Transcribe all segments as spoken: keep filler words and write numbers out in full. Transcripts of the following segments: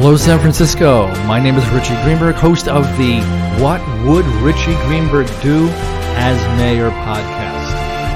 Hello, San Francisco. My name is Richie Greenberg, host of the What Would Richie Greenberg Do as Mayor podcast.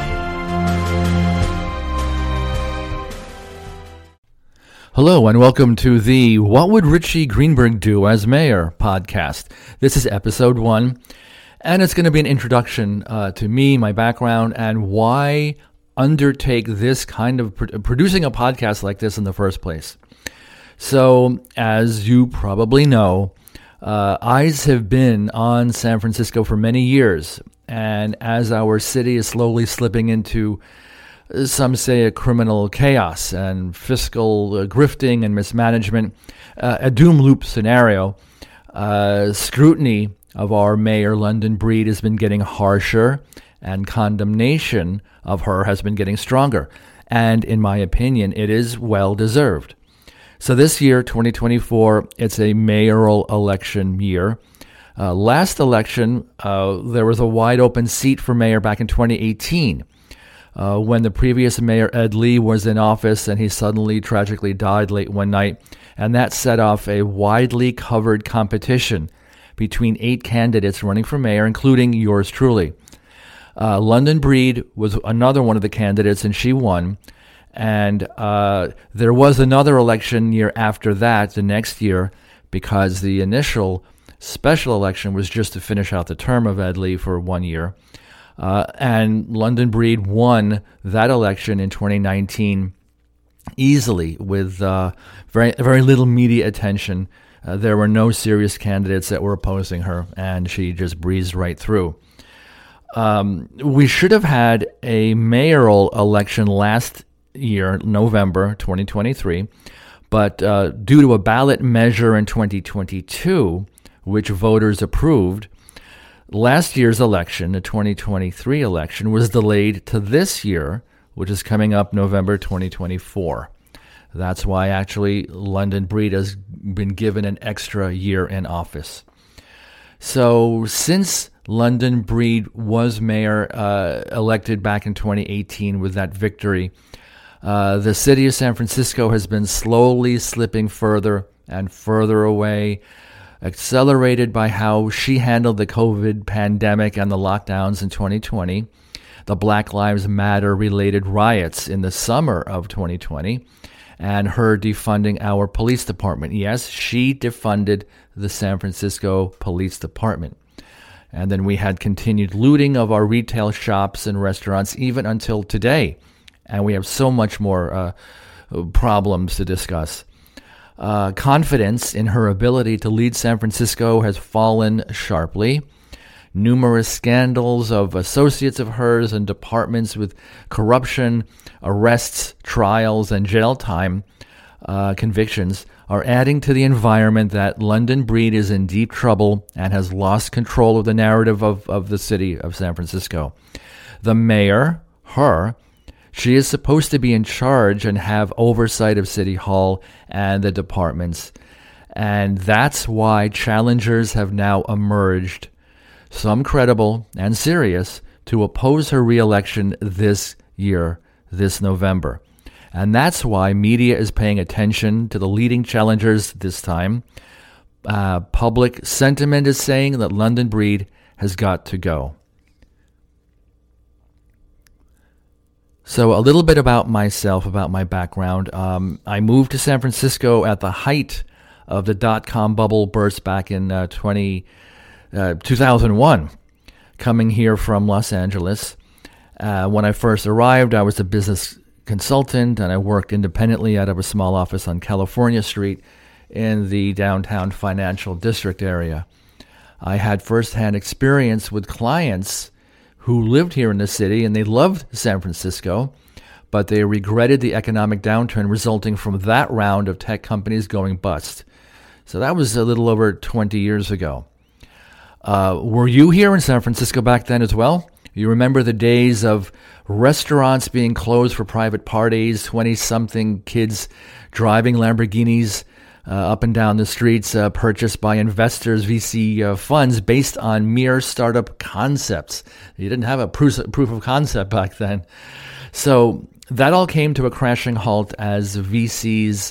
Hello, and welcome to the What Would Richie Greenberg Do as Mayor podcast. This is episode one, and it's going to be an introduction uh, to me, my background, and why undertake this kind of pro- producing a podcast like this in the first place. So, as you probably know, uh, eyes have been on San Francisco for many years, and as our city is slowly slipping into, some say, a criminal chaos and fiscal uh, grifting and mismanagement, uh, a doom loop scenario, uh, scrutiny of our mayor, London Breed, has been getting harsher, and condemnation of her has been getting stronger. And in my opinion, it is well-deserved. So this year, twenty twenty-four, it's a mayoral election year. Uh, last election, uh, there was a wide open seat for mayor back in twenty eighteen, uh, when the previous mayor, Ed Lee, was in office and he suddenly tragically died late one night. And that set off a widely covered competition between eight candidates running for mayor, including yours truly. Uh, London Breed was another one of the candidates, and she won. And uh, there was another election year after that, the next year, because the initial special election was just to finish out the term of Ed Lee for one year. Uh, and London Breed won that election in twenty nineteen easily with uh, very very little media attention. Uh, there were no serious candidates that were opposing her, and she just breezed right through. Um, we should have had a mayoral election last year, November twenty twenty-three, but uh, due to a ballot measure in twenty twenty-two, which voters approved, last year's election, the twenty twenty-three election, was delayed to this year, which is coming up November twenty twenty-four. That's why actually London Breed has been given an extra year in office. So since London Breed was mayor, uh, elected back in twenty eighteen with that victory, Uh, the city of San Francisco has been slowly slipping further and further away, accelerated by how she handled the COVID pandemic and the lockdowns in twenty twenty, the Black Lives Matter related riots in the summer of twenty twenty, and her defunding our police department. Yes, she defunded the San Francisco Police Department. And then we had continued looting of our retail shops and restaurants even until today. And we have so much more uh, problems to discuss. Uh, confidence in her ability to lead San Francisco has fallen sharply. Numerous scandals of associates of hers and departments with corruption, arrests, trials, and jail time uh, convictions are adding to the environment that London Breed is in deep trouble and has lost control of the narrative of, of the city of San Francisco. The mayor, her, she is supposed to be in charge and have oversight of City Hall and the departments. And that's why challengers have now emerged, some credible and serious, to oppose her re-election this year, this November. And that's why media is paying attention to the leading challengers this time. Uh, public sentiment is saying that London Breed has got to go. So a little bit about myself, about my background. Um, I moved to San Francisco at the height of the dot-com bubble burst back in uh, twenty, uh, two thousand one, coming here from Los Angeles. Uh, when I first arrived, I was a business consultant, and I worked independently out of a small office on California Street in the downtown financial district area. I had firsthand experience with clients who lived here in the city, and they loved San Francisco, but they regretted the economic downturn resulting from that round of tech companies going bust. So that was a little over twenty years ago. Uh, were you here in San Francisco back then as well? You remember the days of restaurants being closed for private parties, twenty-something kids driving Lamborghinis uh, up and down the streets, uh, purchased by investors, V C uh, funds, based on mere startup concepts. You didn't have a proof, proof of concept back then. So that all came to a crashing halt as V Cs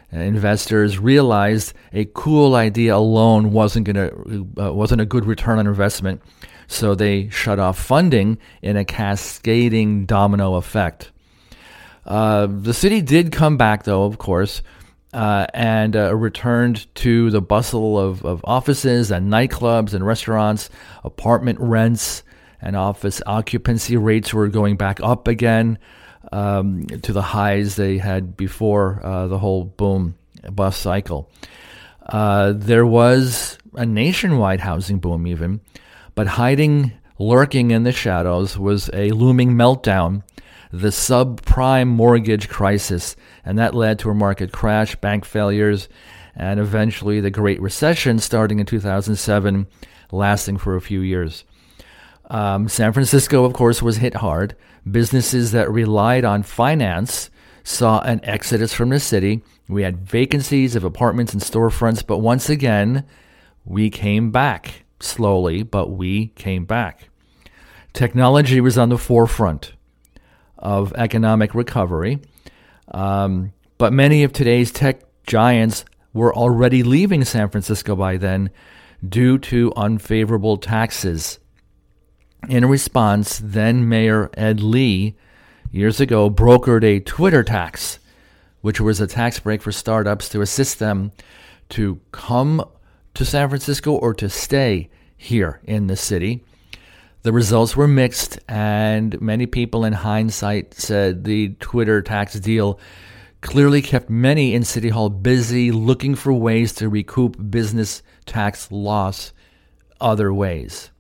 And investors realized a cool idea alone wasn't gonna uh, wasn't a good return on investment, so they shut off funding in a cascading domino effect. Uh, the city did come back, though, of course, uh, and uh, returned to the bustle of, of offices and nightclubs and restaurants. Apartment rents and office occupancy rates were going back up again um, to the highs they had before uh, the whole boom bust cycle. Uh, there was a nationwide housing boom even, but hiding, lurking in the shadows was a looming meltdown, the subprime mortgage crisis, and that led to a market crash, bank failures, and eventually the Great Recession starting in two thousand seven, lasting for a few years. Um, San Francisco, of course, was hit hard. Businesses that relied on finance saw an exodus from the city. We had vacancies of apartments and storefronts, but once again, we came back. Slowly, but we came back. Technology was on the forefront of economic recovery, um, but many of today's tech giants were already leaving San Francisco by then due to unfavorable taxes. In response, then Mayor Ed Lee, years ago, brokered a Twitter tax, which was a tax break for startups to assist them to come to San Francisco or to stay here in the city. The results were mixed, and many people in hindsight said the Twitter tax deal clearly kept many in City Hall busy looking for ways to recoup business tax loss other ways.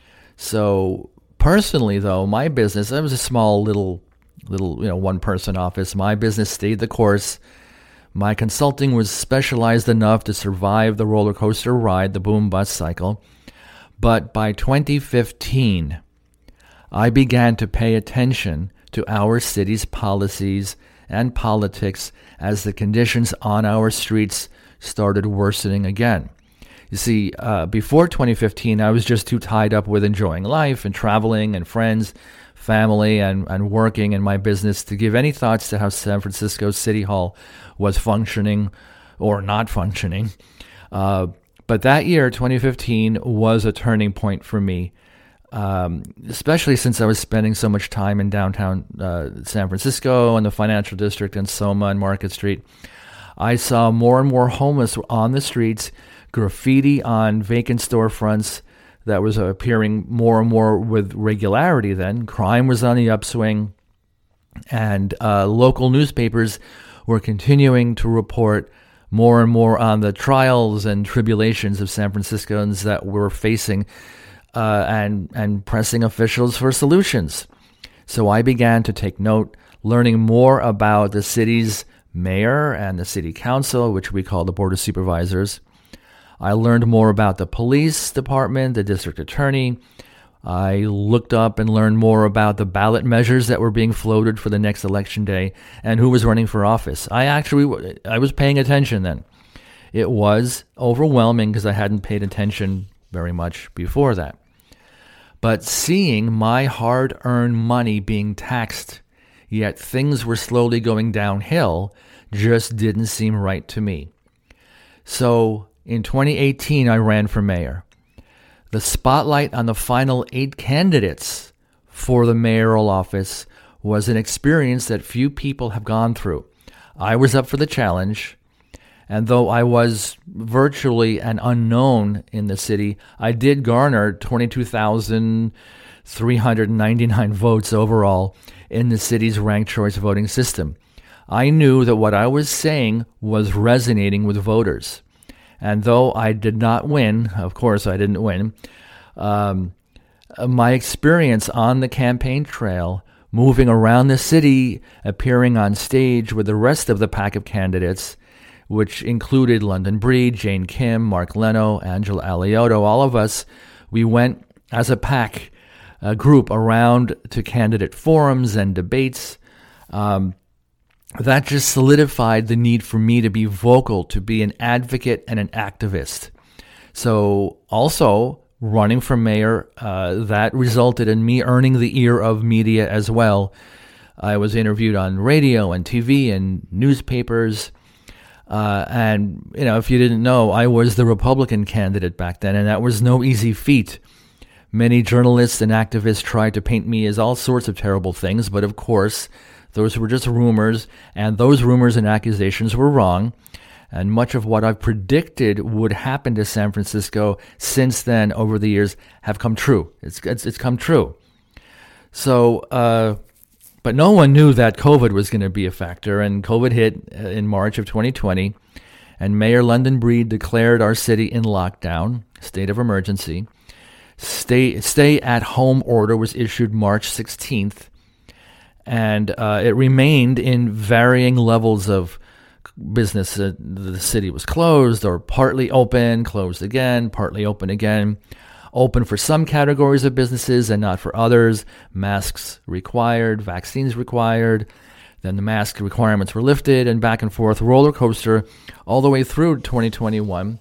So personally, though, my business, I was a small little, little, you know, one-person office. My business stayed the course. My consulting was specialized enough to survive the roller coaster ride, the boom-bust cycle. But by twenty fifteen, I began to pay attention to our city's policies and politics as the conditions on our streets started worsening again. You see, uh, before twenty fifteen, I was just too tied up with enjoying life and traveling and friends, family, and, and working in my business to give any thoughts to how San Francisco City Hall was functioning or not functioning. Uh, but that year, twenty fifteen, was a turning point for me, um, especially since I was spending so much time in downtown uh, San Francisco and the financial district and SoMa and Market Street. I saw more and more homeless on the streets, graffiti on vacant storefronts that was appearing more and more with regularity then. Crime was on the upswing, and uh, local newspapers were continuing to report more and more on the trials and tribulations of San Franciscans that were facing uh, and, and pressing officials for solutions. So I began to take note, learning more about the city's mayor and the city council, which we call the Board of Supervisors. I learned more about the police department, the district attorney. I looked up and learned more about the ballot measures that were being floated for the next election day and who was running for office. I actually, I was paying attention then. It was overwhelming because I hadn't paid attention very much before that. But seeing my hard-earned money being taxed, yet things were slowly going downhill, just didn't seem right to me. So in twenty eighteen, I ran for mayor. The spotlight on the final eight candidates for the mayoral office was an experience that few people have gone through. I was up for the challenge, and though I was virtually an unknown in the city, I did garner twenty-two thousand three hundred ninety-nine votes overall in the city's ranked choice voting system. I knew that what I was saying was resonating with voters. And though I did not win, of course I didn't win, um, my experience on the campaign trail, moving around the city, appearing on stage with the rest of the pack of candidates, which included London Breed, Jane Kim, Mark Leno, Angela Alioto, all of us, we went as a pack, a group around to candidate forums and debates. Um, That just solidified the need for me to be vocal, to be an advocate and an activist. So also running for mayor, uh, that resulted in me earning the ear of media as well. I was interviewed on radio and T V and newspapers. Uh, and, you know, if you didn't know, I was the Republican candidate back then, and that was no easy feat. Many journalists and activists tried to paint me as all sorts of terrible things, but of course, those were just rumors, and those rumors and accusations were wrong. And much of what I've predicted would happen to San Francisco since then, over the years, have come true. It's it's, it's come true. So, uh, but no one knew that COVID was going to be a factor, and COVID hit in March of twenty twenty, and Mayor London Breed declared our city in lockdown, state of emergency. Stay stay-at-home order was issued March sixteenth, and uh, it remained in varying levels of business. Uh, the city was closed or partly open, closed again, partly open again. Open for some categories of businesses and not for others. Masks required, vaccines required. Then the mask requirements were lifted, and back and forth, roller coaster all the way through twenty twenty-one.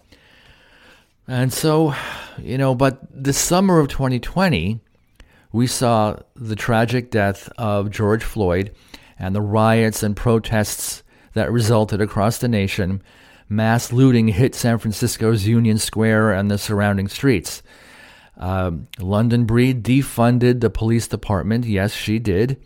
And so, you know, but the summer of twenty twenty, we saw the tragic death of George Floyd and the riots and protests that resulted across the nation. Mass looting hit San Francisco's Union Square and the surrounding streets. Um, London Breed defunded the police department. Yes, she did.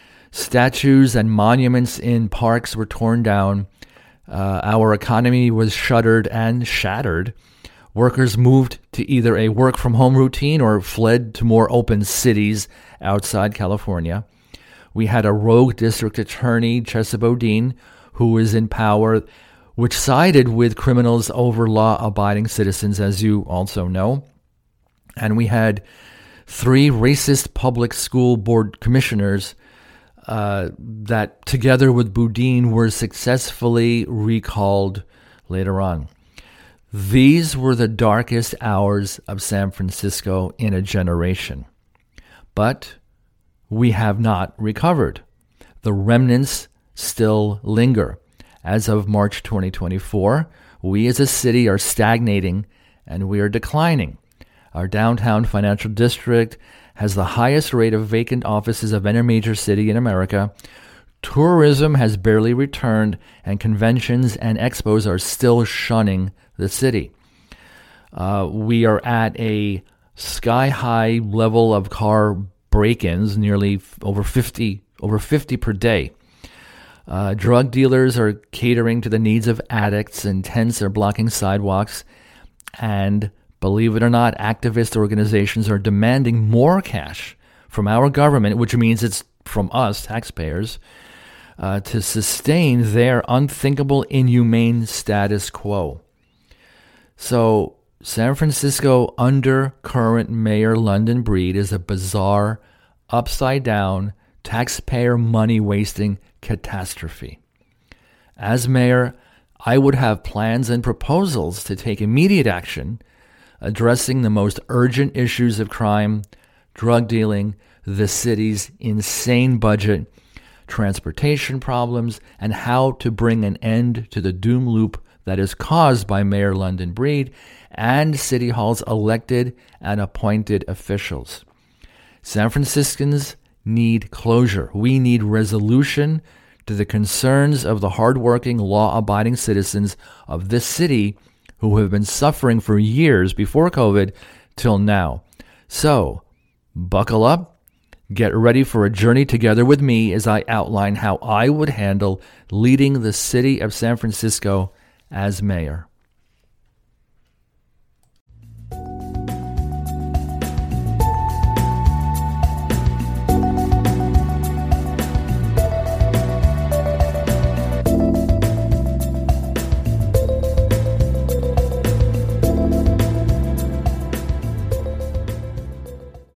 Statues and monuments in parks were torn down. Uh, our economy was shuttered and shattered. Workers moved to either a work-from-home routine or fled to more open cities outside California. We had a rogue district attorney, Chesa Boudin, who was in power, which sided with criminals over law-abiding citizens, as you also know. And we had three racist public school board commissioners uh, that, together with Boudin, were successfully recalled later on. These were the darkest hours of San Francisco in a generation. But we have not recovered. The remnants still linger. As of March twenty twenty-four, we as a city are stagnating and we are declining. Our downtown financial district has the highest rate of vacant offices of any major city in America. Tourism has barely returned, and conventions and expos are still shunning the city. Uh, we are at a sky-high level of car break-ins, nearly f- over fifty, over fifty per day. Uh, drug dealers are catering to the needs of addicts, and tents are blocking sidewalks, and believe it or not, activist organizations are demanding more cash from our government, which means it's from us, taxpayers, uh, to sustain their unthinkable, inhumane status quo. So San Francisco, under current Mayor London Breed, is a bizarre, upside-down, taxpayer money-wasting catastrophe. As mayor, I would have plans and proposals to take immediate action addressing the most urgent issues of crime, drug dealing, the city's insane budget, transportation problems, and how to bring an end to the doom loop that is caused by Mayor London Breed and City Hall's elected and appointed officials. San Franciscans need closure. We need resolution to the concerns of the hardworking, law-abiding citizens of this city who have been suffering for years before COVID till now. So, buckle up, get ready for a journey together with me as I outline how I would handle leading the city of San Francisco as mayor.